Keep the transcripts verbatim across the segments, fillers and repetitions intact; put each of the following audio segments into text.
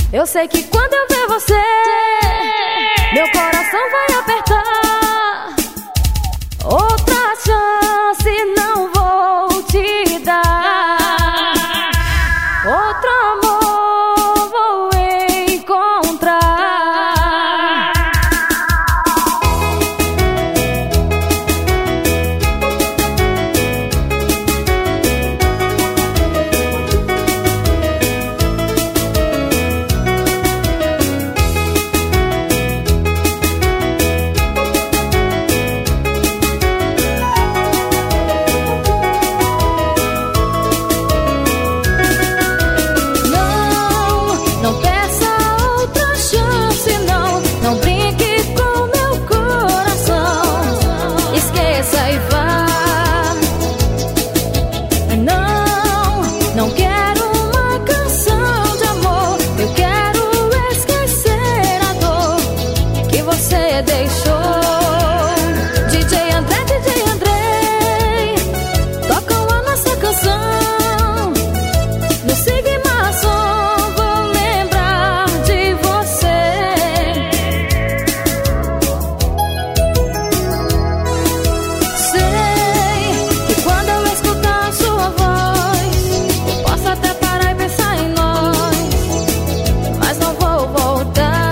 Eu sei que quando eu ver você, meu coração vai apertar. Outra chance não vou te dar. Outro amor vou encontrar. Não quero uma canção de amor, eu quero esquecer a dor que você deixou. D J André, D J André, tocam a nossa canção. No Sigma Som vou lembrar de você. Sei que quando eu escutar sua voz, posso até parar e pensar em nós, mas não vou voltar.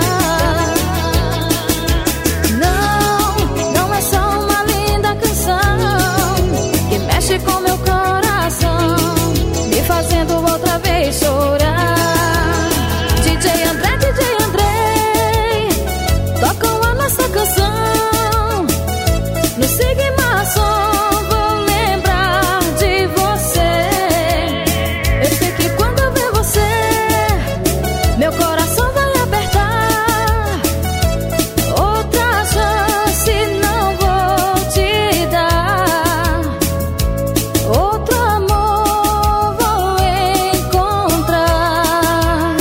Não, não é só uma linda canção que mexe com meu coração, me fazendo outra vez chorar. D J André, D J André, tocam a nossa canção. No Sigma Som vou lembrar de você. Eu sei que quando eu ver você, meu coração vai apertar. Outra chance não vou te dar. Outro amor vou encontrar.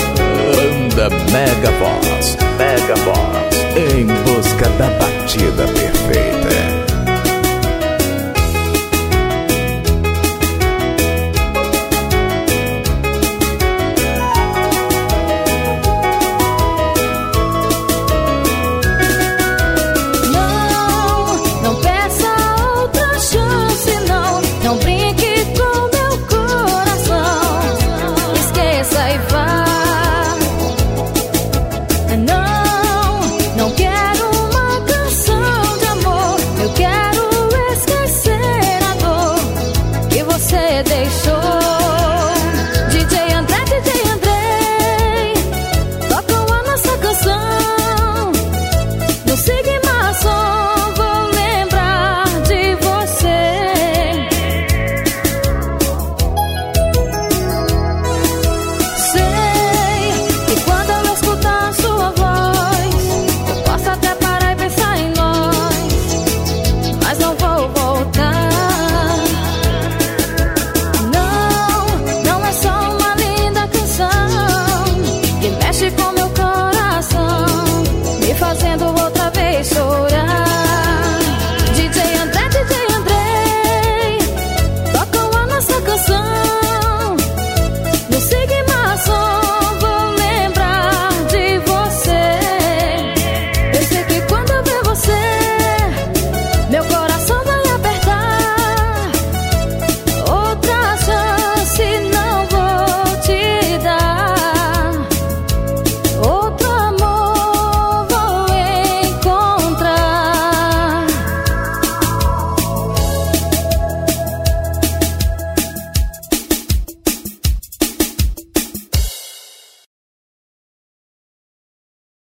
Banda Mega Voz, Mega Voz, em busca da batida